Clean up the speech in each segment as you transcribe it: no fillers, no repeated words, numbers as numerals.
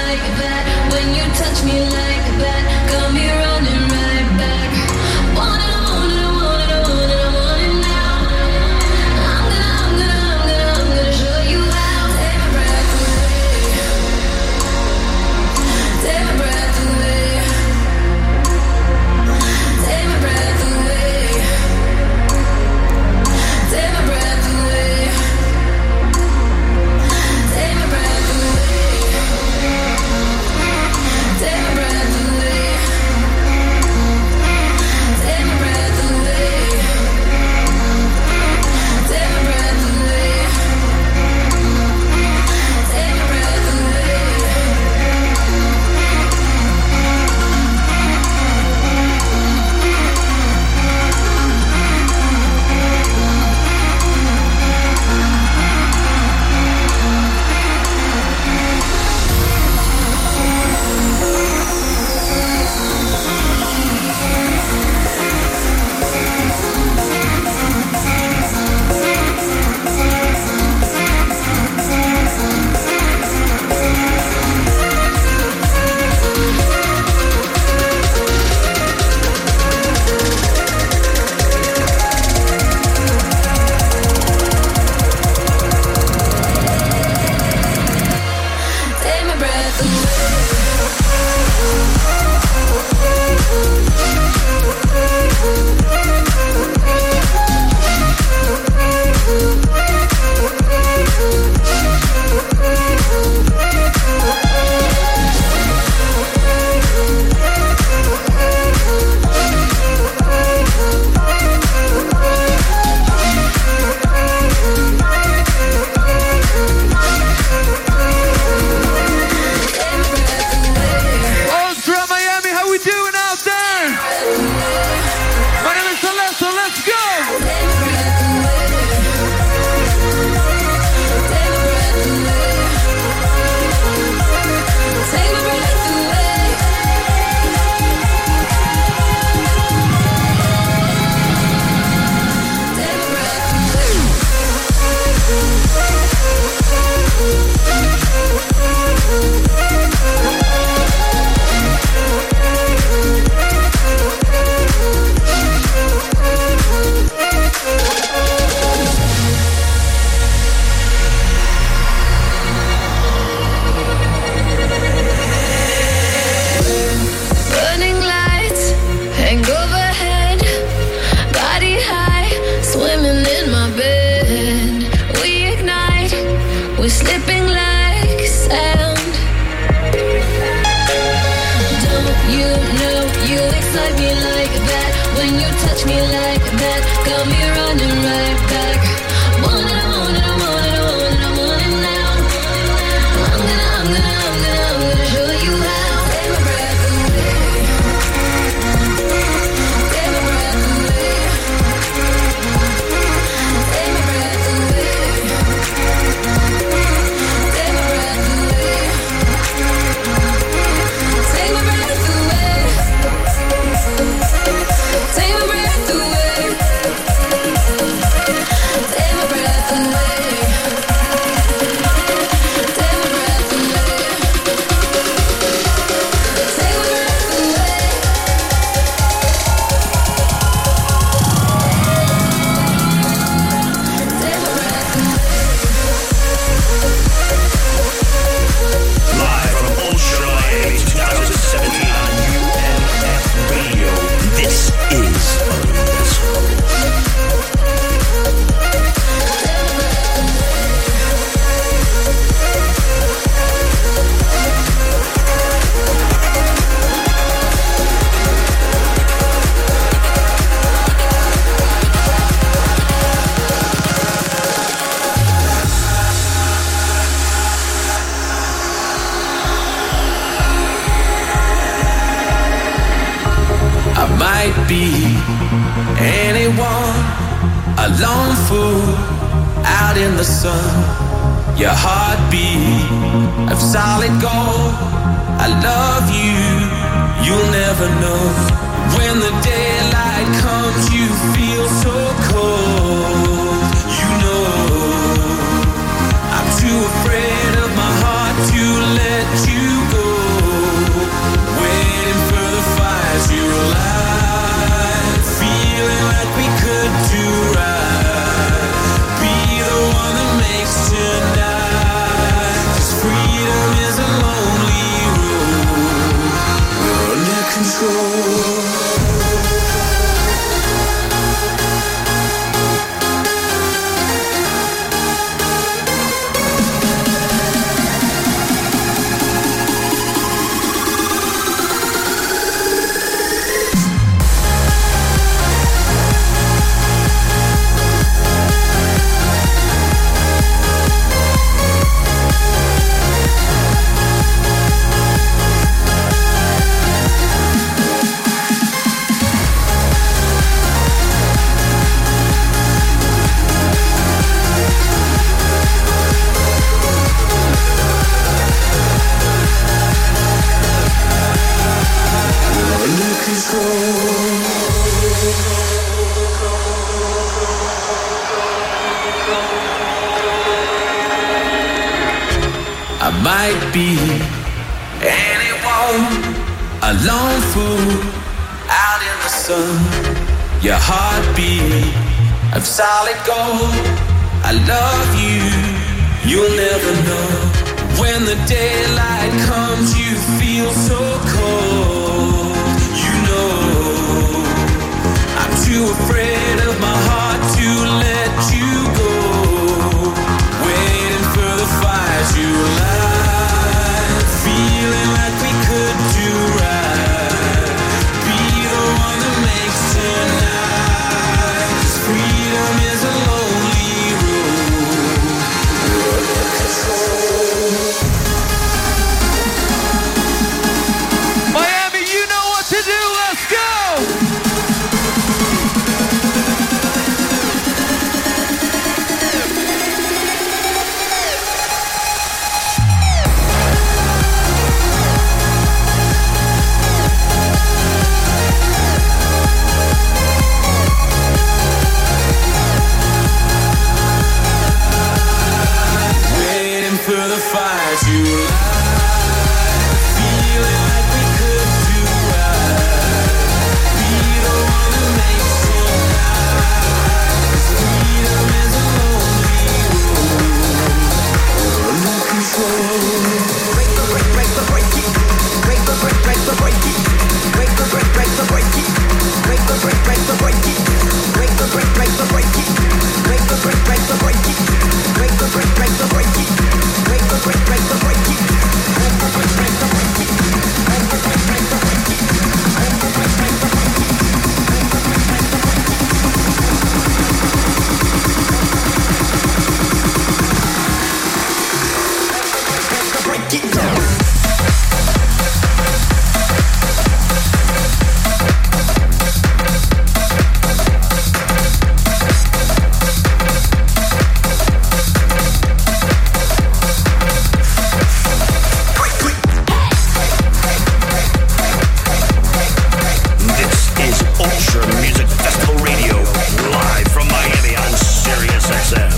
like that. When you touch me like that, got me running right back. Want it, I want it, I want it, I want it, I want it now. I'm gonna show you how. Take my breath away. Take my breath away. Take my breath away. Take my breath away. Take my breath away. Take my breath away. Take my breath away. Take my breath away. Take my breath away. Take my breath Oh, throughout Miami, how we doing out there? My name is Celeste, let's go! Take my breath away. Take my breath Burning lights hang overhead, body high, swimming in my bed. We ignite, we're slipping like sand. Don't you know you excite me like that? When you touch me like that, got me running right back. Want it, I want it, I want it, I want it, I want it now. I'm gonna show you how. Take my breath away. Take my breath away. Take my breath away. Take my breath away. Take my breath away. Take my breath away. Take my breath away. Live from Ultra Miami 2017 on UNF Radio. This is I might be anyone, a lone fool out in the sun. Your heartbeat of solid gold. I love you, you'll never know. When the daylight comes, you feel so cold. You know I'm too afraid of my heart to let you go. come, a lone fool out in the sun. Your heartbeat of solid gold. I love you, you'll never know. When the daylight comes, you feel so cold. You know, I'm too afraid of my heart to let you go. Waiting for the fire to light, feeling like we could do right. Be the one that makes tonight. 'Cause freedom is a lonely road. Miami, you know what to do. Let's go. Waiting for the fire to light, feeling like we could do right. Be the one that makes tonight. 'Cause freedom is a lonely road. No control. Break the break, break the break it. Break the break, break the break it. Break the break, break the break it. Break the break, break the break it. Break the break, break the break it. Break the break, break the break it. Break the break, break the break it. Break the break, break the break it. Break the break, break the break it. Break the break, break the break it. Break the break, break the break it. Break it down. This is Ultra Music Festival Radio, live from Miami on Sirius XM.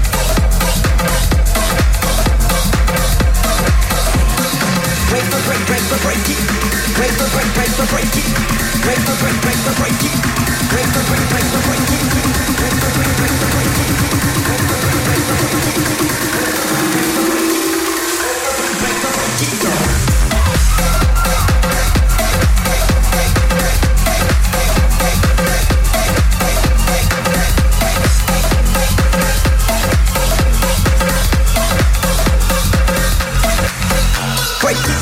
Break the break, break the break it. Break the break, break the break it. Break the break, break the break it. Break the break, break the break it. Break the break, break the break it. Break the break, break the break it. Break the break, break the break it. Break it.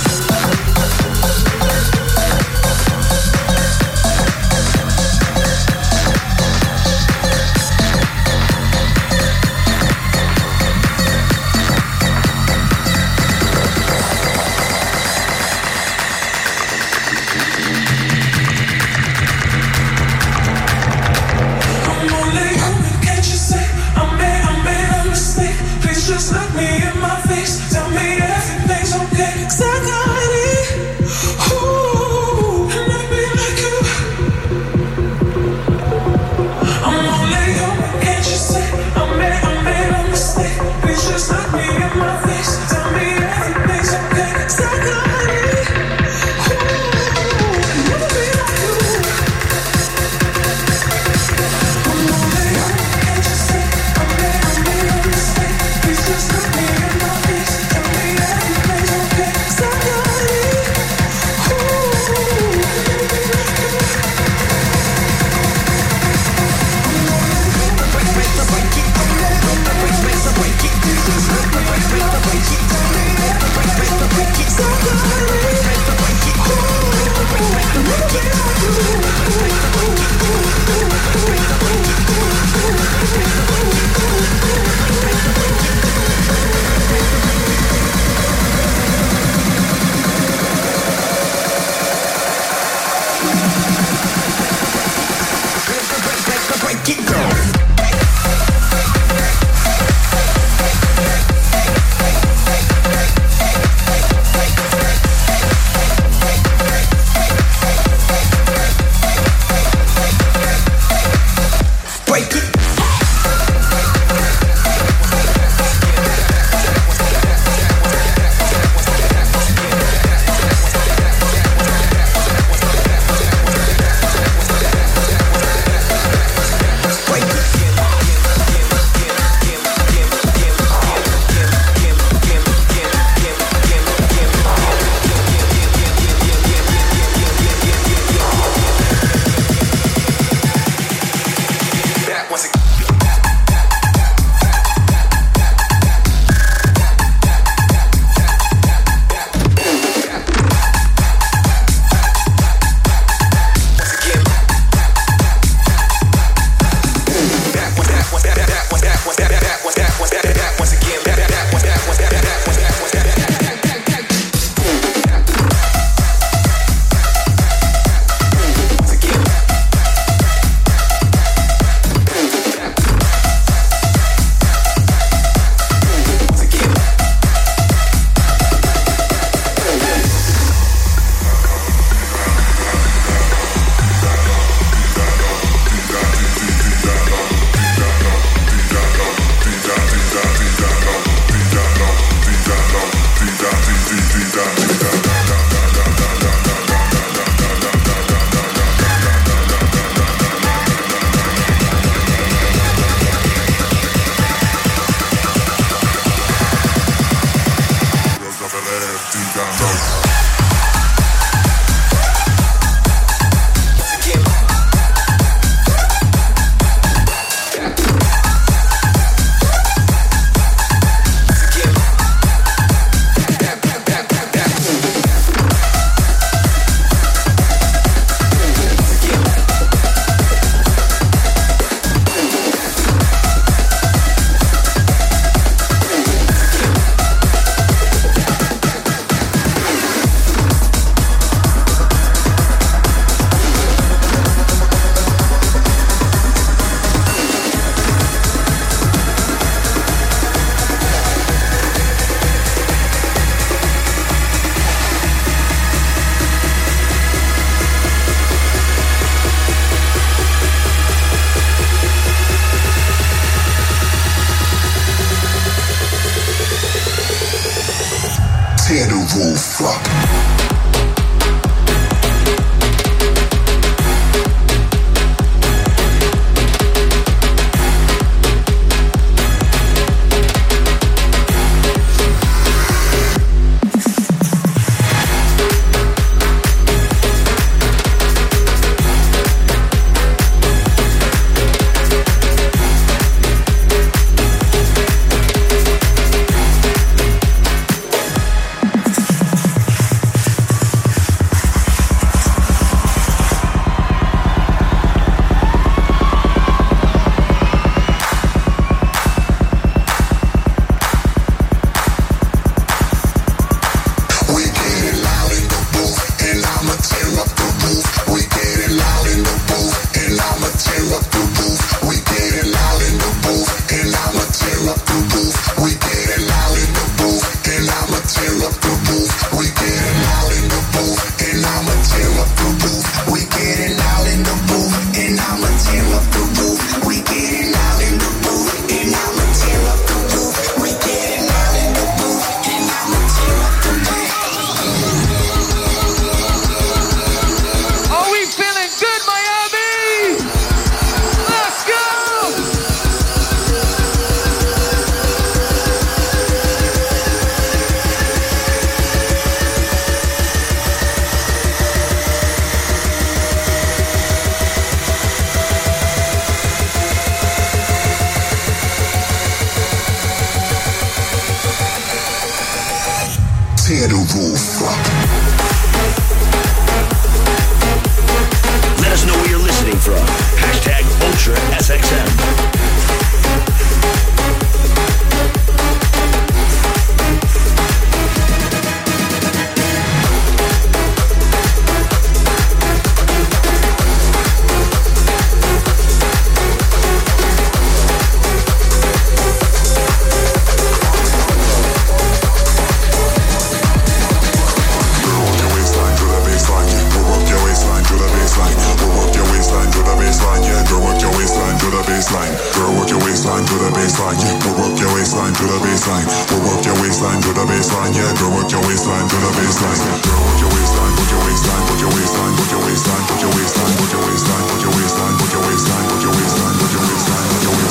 baseline. Girl, work your waistline, work your waistline, work your waistline, work your waistline, work your waistline, work your waistline, work your waistline, work your waistline, work your waistline, work your waistline, work your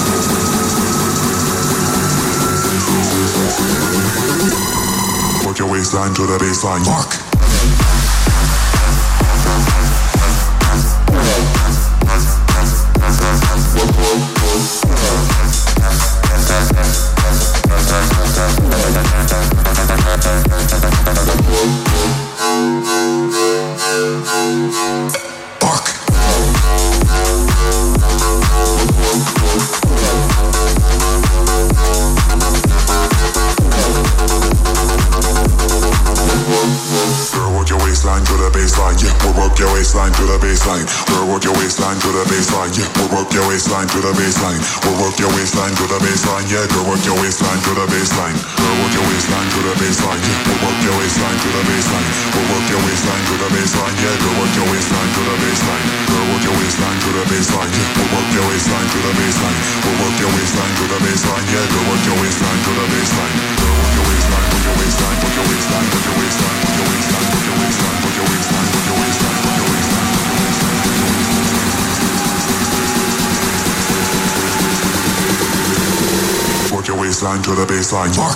waistline. Work your waistline to the baseline. Mark. Girl, work your waistline to the baseline. Yeah, we'll work your waistline to the baseline. We'll work your waistline to the baseline. Yeah, girl, work your waistline to the baseline. Girl, work your waistline to the baseline. Yeah, we'll work your waistline to the baseline. We'll work your waistline to the baseline. Yeah, girl, work your waistline to the baseline. Girl, work your waistline to the baseline. Yeah, we'll work your waistline to the baseline. We'll work your waistline to the baseline. Yeah, girl, work your waistline to the baseline. Girl, work your waistline, work your waistline, work your waistline, work your waistline, work your waistline, work your waistline, work your waistline, work your waistline, work your waistline. Work your waistline to the baseline. Mark.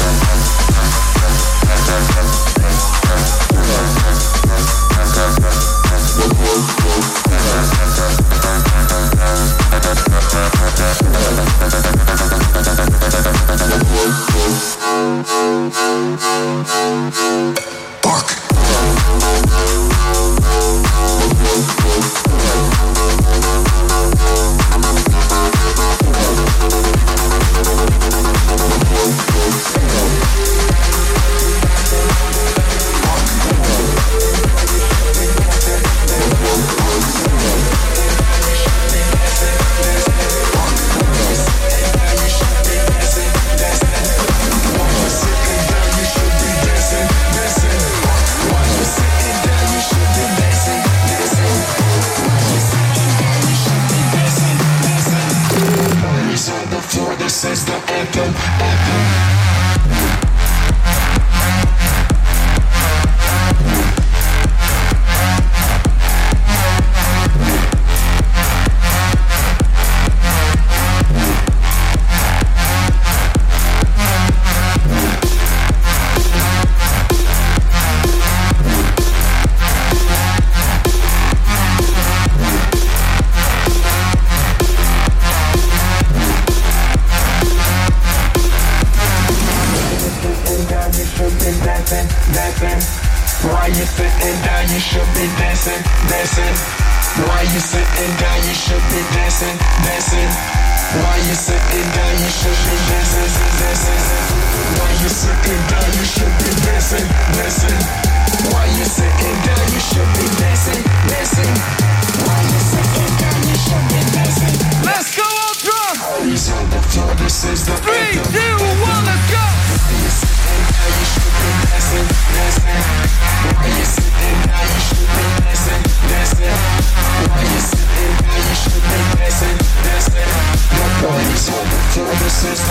This is the anthem.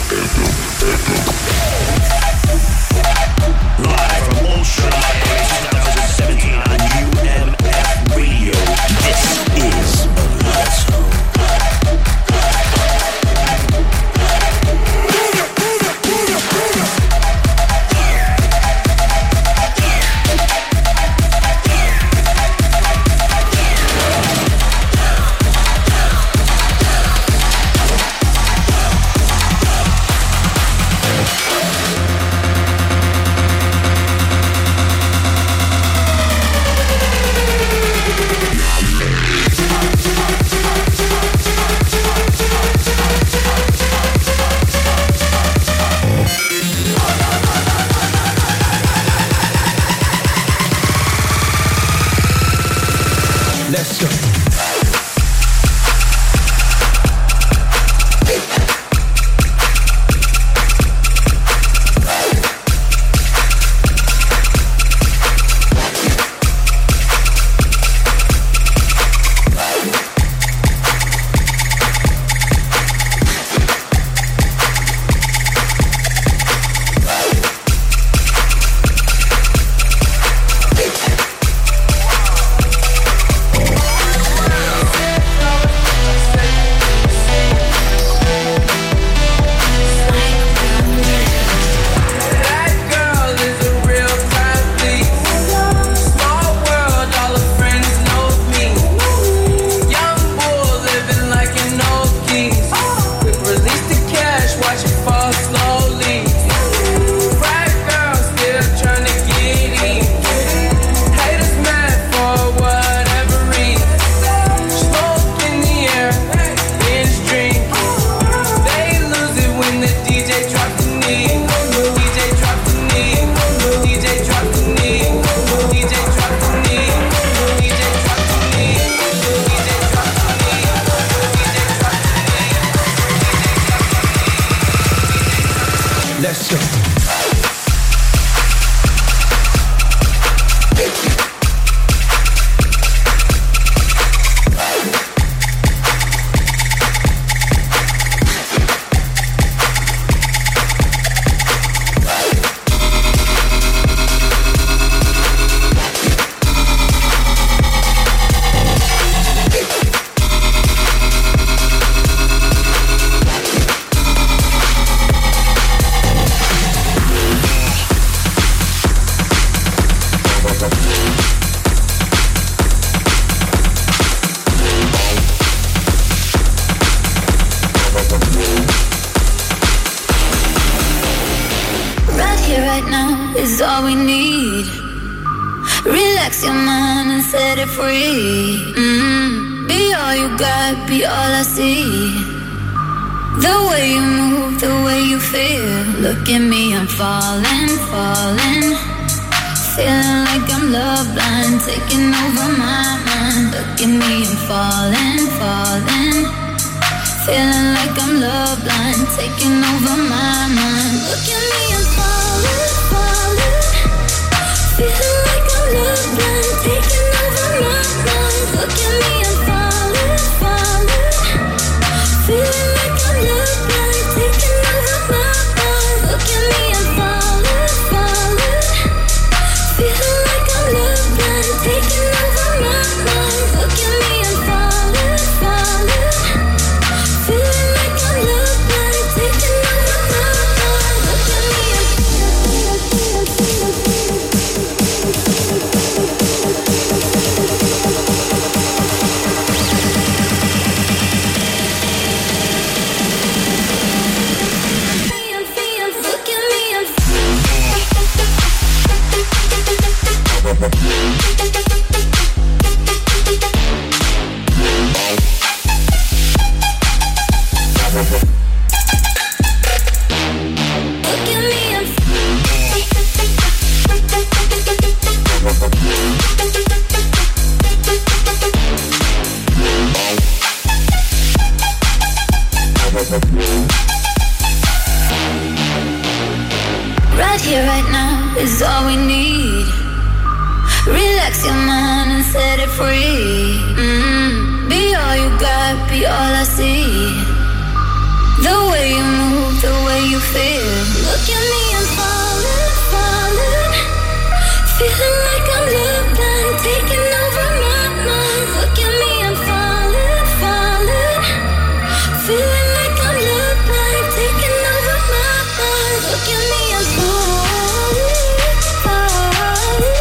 Live from Ultra Miami 2017 on UMF Radio. This is Let's Go. Let's go. Let's go. Right now is all we need. Relax your mind and set it free. Be all you got, be all I see. The way you move, the way you feel. Look at me, I'm falling, falling. Feeling like I'm love blind, taking over my mind. Look at me, I'm falling, falling. Feeling like I'm love blind, taking over my mind. Look at me, I'm falling, falling. Feeling like I'm love blind, taking over my mind. Look at me, I'm falling, falling. Feeling like I'm love blind, taking over my mind. Look at me, I'm falling, falling. Feeling like I'm love blind, taking over my mind. Look at me, I'm falling, falling. Feeling like I'm love blind, taking over my mind. Look at me, right here, right now is all we need. Relax your mind and set it free. Be all you got, be all I see. The way you move, the way you feel. Look at me, I'm falling, falling. Feeling like I'm love blind, taking over my mind. Look at me, I'm falling, falling. Feeling like I'm love blind, taking over my mind. Look at me, I'm falling, falling.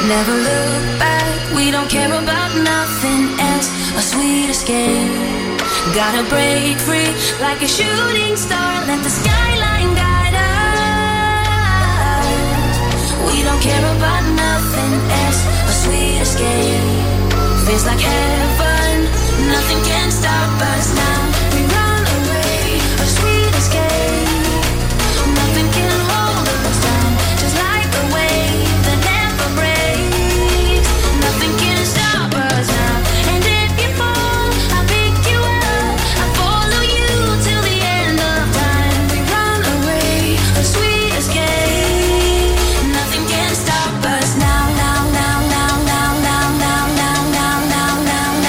Never look back, we don't care about nothing else. A sweet escape. Gotta break free like a shooting star. Let the skyline guide us. We don't care about nothing else. A sweet escape. Feels like heaven. Nothing can stop us now. We run away. A sweet escape. Nothing can hold us down. Just like a wave that never breaks. Nothing can stop us now. And if you fall, I'll pick you up. I'll follow you till the end of time. We run away, a sweet escape. Nothing can stop us now, now, now, now, now, now, now, now, now, now, now, now.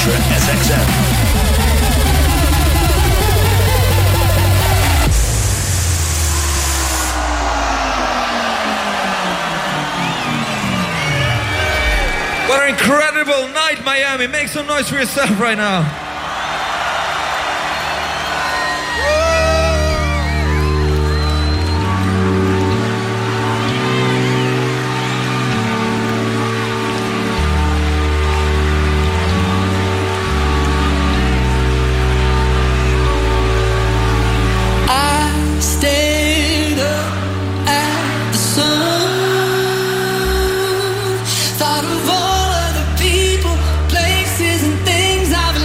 Ultra SXM. What an incredible night, Miami. Make some noise for yourself right now. I stayed up at the sun, thought of all of the people, places and things I've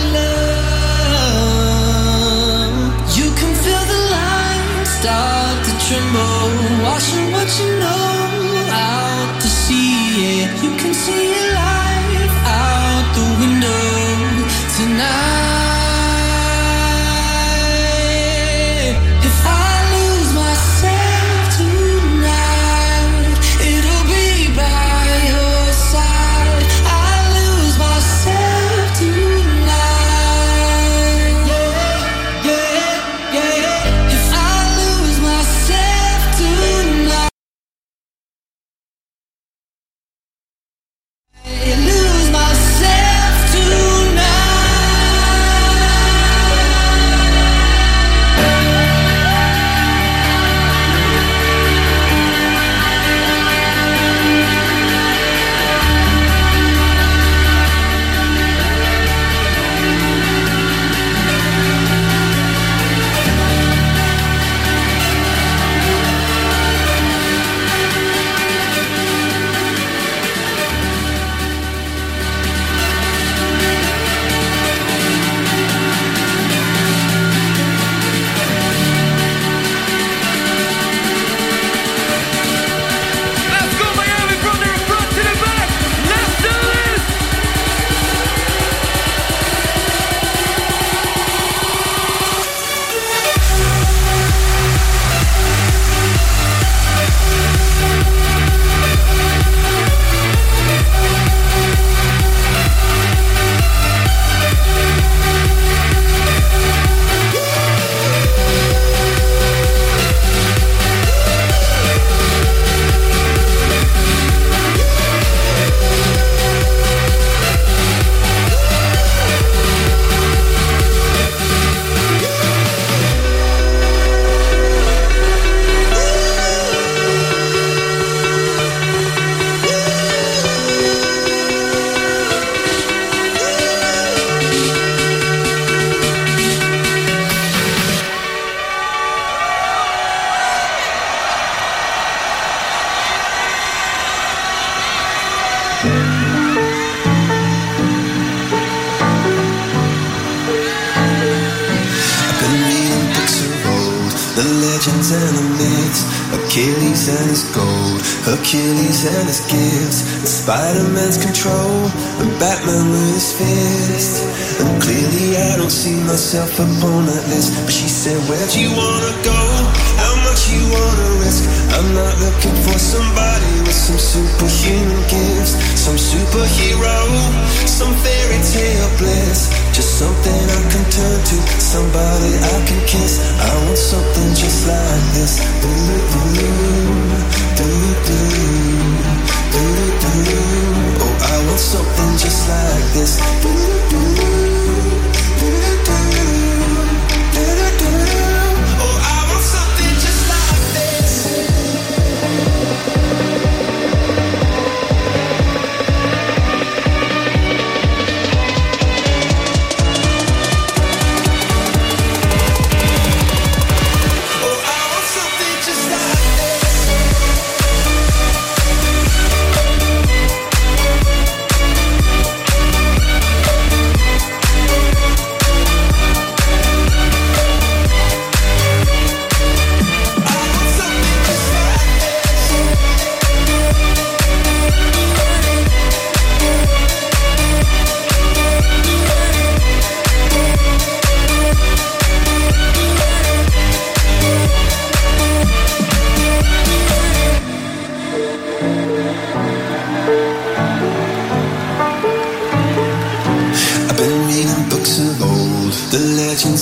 loved. You can feel the lines start to tremble, washing what you know out to sea. Yeah, you can see your life out the window tonight. Achilles and his gold, Achilles and his gifts, and Spider-Man's control, and Batman with his fist. And clearly I don't see myself upon that list. But she said, where'd you wanna go? How much you wanna risk? I'm not looking for somebody with some superhuman gifts, some superhero, some fairy tale bliss. Just something I can turn to, somebody I can kiss. I want something just like this. Oh, I want something just like this. Oh, I want something just like this.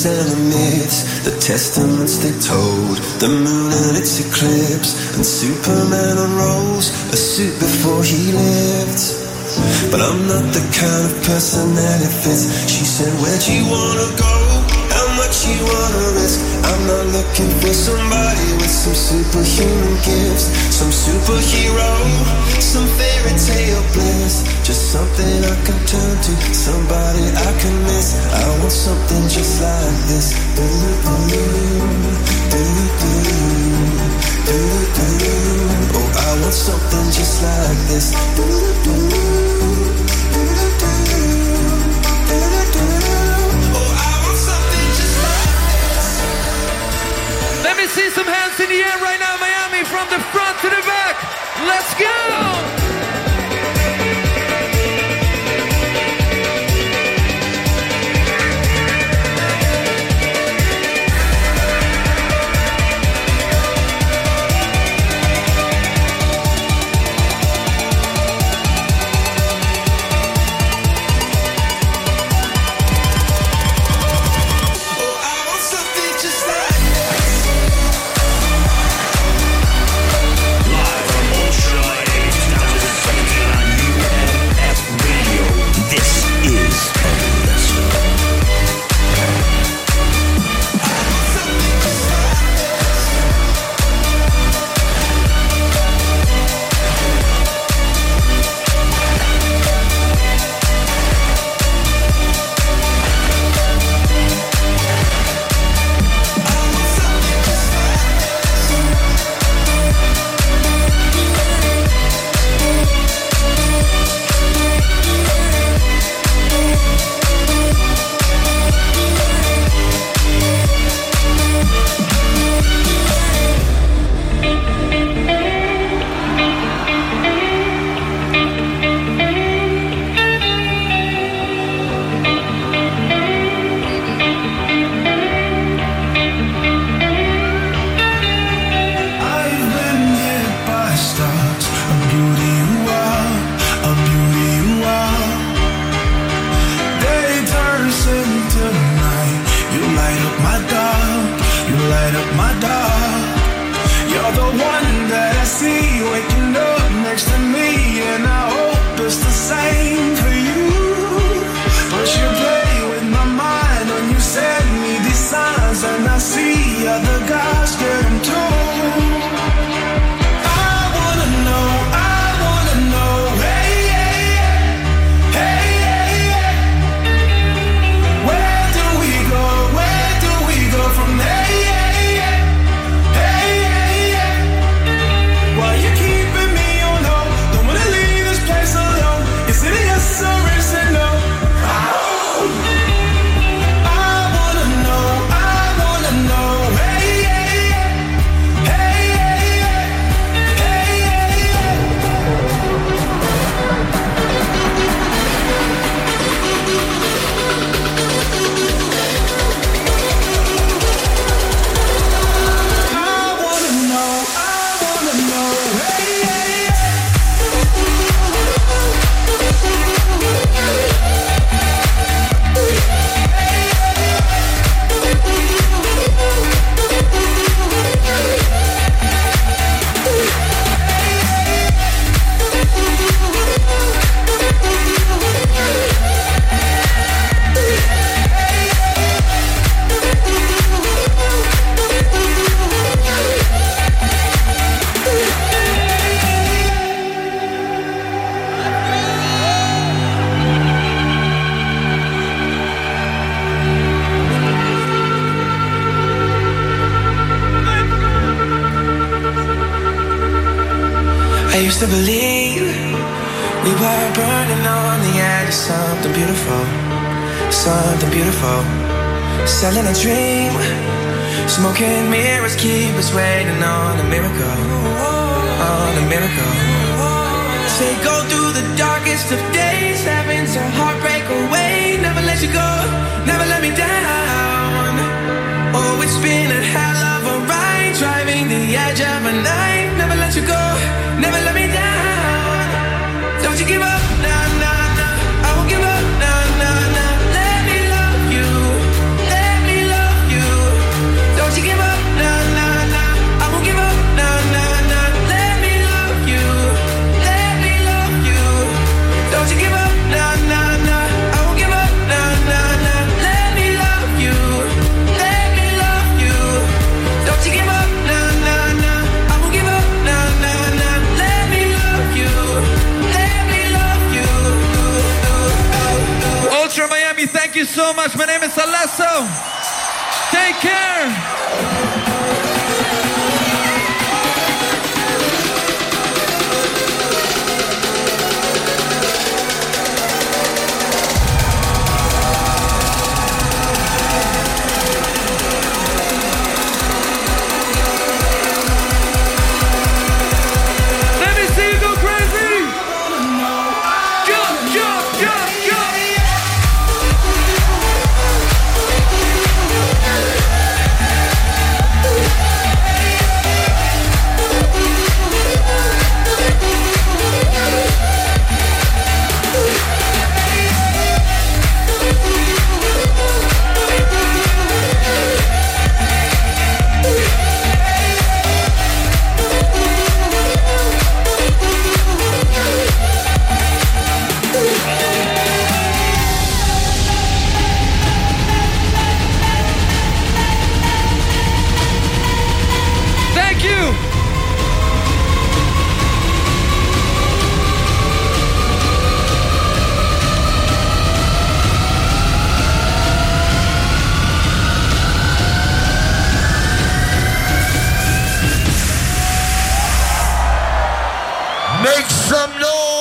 legends and the myths, the testaments they told, the moon and its eclipse, and Superman unrolls a suit before he lived. But I'm not the kind of person that it fits. She said, where'd you wanna go? How much you wanna risk? I'm not looking for somebody with some superhuman gifts, some superhero, some fairy tale bliss. Just something I can turn to, somebody I can miss. I want something just like this. Oh, I want something just like this. Let me see some hands in the air right now, Miami, from the front to the back. Let's go! To believe we were burning on the edge of something beautiful, something beautiful. Selling a dream, smoking mirrors keep us waiting on a miracle, on a miracle. Say go through the darkest of days, having some heartbreak away. Never let you go, never let me down. Oh, it's been a hell of a ride, driving the edge of a night. Never let you go, never let me down. Don't you give up, nah, nah, nah. I won't give up, nah, nah, nah. Let me love you, let me love you. so much. My name is Alesso. Take care. Make some noise!